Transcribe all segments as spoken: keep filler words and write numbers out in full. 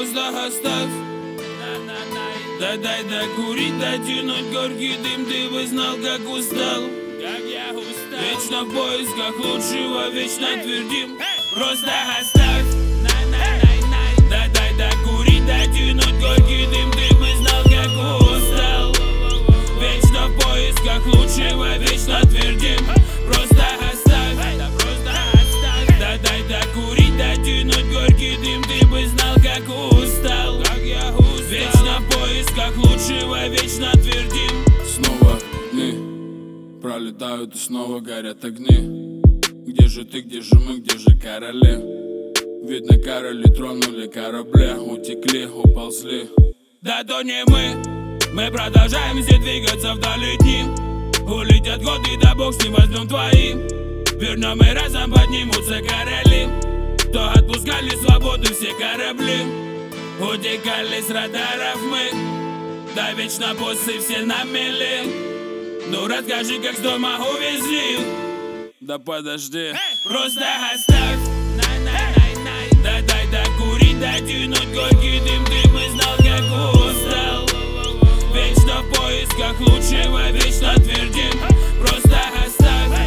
Просто оставь. Да дай докурить, дотянуть горький дым. Ты бы знал, как устал, как я устал. Вечно в поисках лучшего, вечно твердим. Просто оставь. Да дай докурить, дотянуть горький дым. Ты бы знал, как устал. Вечно в поисках лучшего, вечно твердим. Просто оставь. Да дай докурить, дотянуть горький дым. Ты бы знал, как устал, как я устал. Вечно в поисках лучшего, вечно твердим. Снова дни пролетают и снова горят огни. Где же ты, где же мы, где же короли? Видно, короли тронули корабли, утекли, уползли. Да то не мы, мы продолжаем все двигаться вдали дни. Улетят годы, да бог с ним, возьмем твои. Вернем и разом поднимутся короли. То отпускали свободу все корабли. Утекали с радаров мы. Да вечно боссы все на мели. Ну расскажи, как с дома увезли. Да подожди. Просто оставь. Да дай докурить, дотянуть горький дым. Ты бы знал, как устал. Вечно в поисках лучшего, вечно твердим. Просто оставь.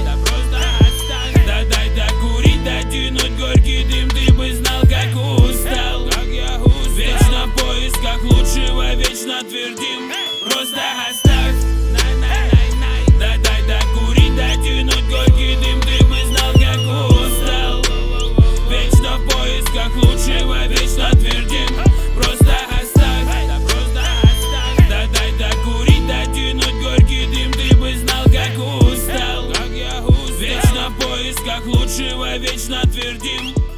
Да дай докурить, дотянуть горький дым. Ты бы знал, как устал. Вечно в поисках лучшего, вечно твердим. Просто оставь. Да дай докурить, дотянуть горький дым. Ты бы знал, как устал. Вечно в поисках лучшего, вечно твердим. Просто оставь. Да дай докурить, дотянуть горький дым. Ты бы знал, как устал. Вечно в поисках лучшего, вечно твердим.